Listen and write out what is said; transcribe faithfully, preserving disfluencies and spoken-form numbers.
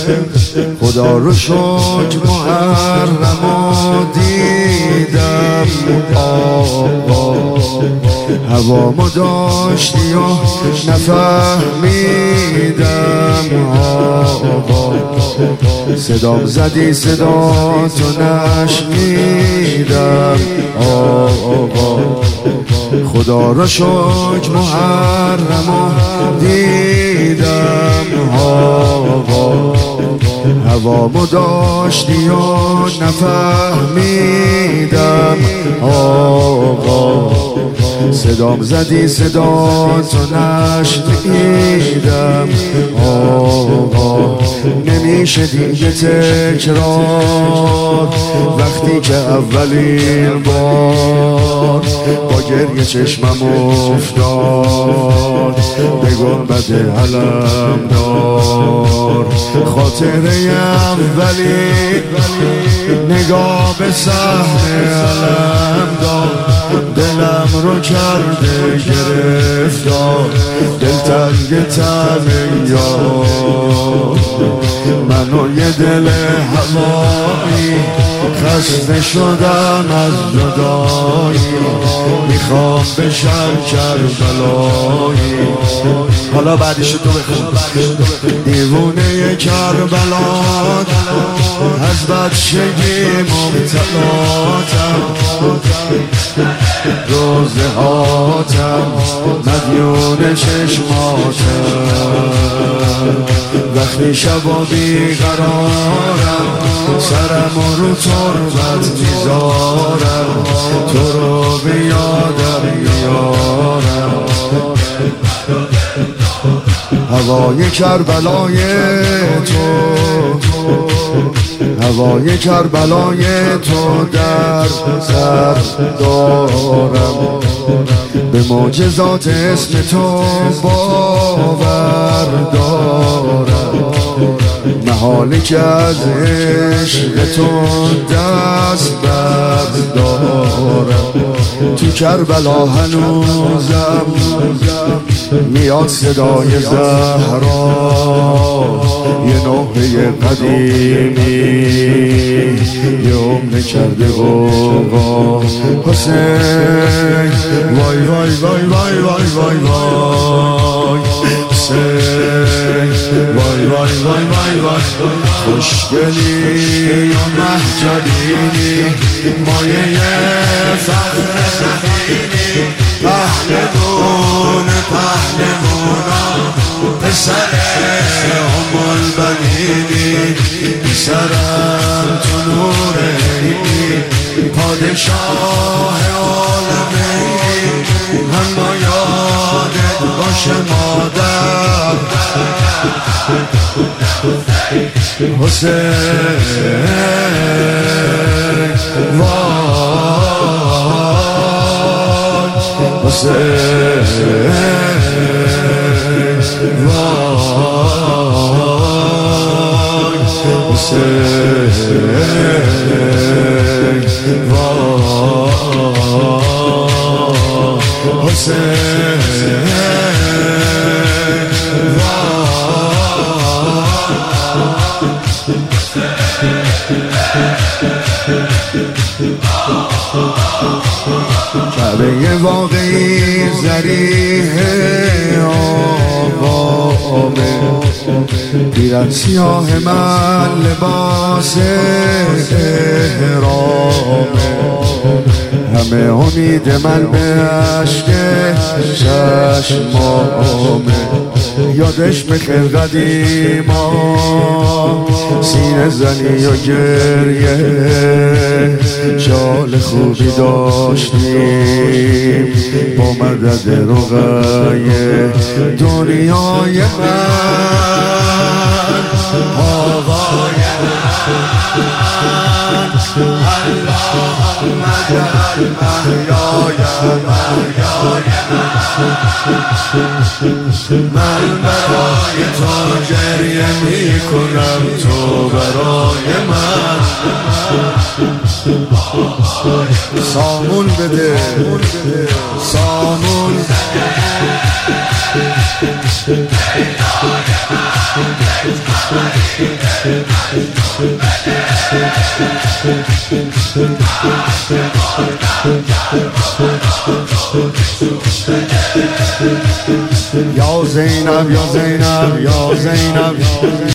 خدا رو شکر محرم و دیدم آقا، هوامو داشتی و نفهمیدم آقا، صدام زدی صدا تو نشنیدم آقا، خدا رو شکر محرم و دیدم آقا، هوامو داشتی و نفهمیدم آقا، صدام زدی صدا تو نشنیدم آقا، نمیشه دیگه تکرار وقتی که اولین بار با گریه چشمم افتاد به گنبد علمدار، خاطره اولی نگاه به صحنه علمدار، دلم رو کرده گرفتار، دلتنگ تنگیار، منو یه دل هوایی خسته شدم از جدایی، میخوام بشم کربلایی. حالا بعدش تو بخون. دیوونه کربلات از بچگی مبتلاتم، روزه هاتم مدیون چشماتم، وقتی شبا بیقرارم سرم رو تربت میذارم، تو رو به یادم میارم، هوای کربلای تو، هوای کربلای تو در سر دارم، به معجزات اسم تو باور دارم، محاله که از عشق تو دست بردارم، تو کربلا هنوزم میاد صدای زهرا، یه نوحه قدیمی یه عمر کرده غوغا، حسین وای وای وای وای وای وای وای حسین وای وای وای وای وای، خوشگلی و مهجدینی مایه فخر زمینی، پهلوان پهلوانان پسر ام البنینی، سرم تو نور عینی، پادشاه عالمینی، هم با یادت باشه مادر حسین وای حسین وای حسین وای حسین کعبه واقعی ضریح آقامه، پیرن سیاه من لباس احرامه، همه امید من به عشق چشمامه، یادش میخیر قدیما سینه زنی و گریه، شال خوبی داشتیم با مدد رقیه، دنیای من آقا اللهم اجعل محیای من برای تو گریه می کنم، تو برای من سامون بده سامون یا زینب یا زینب یا زینب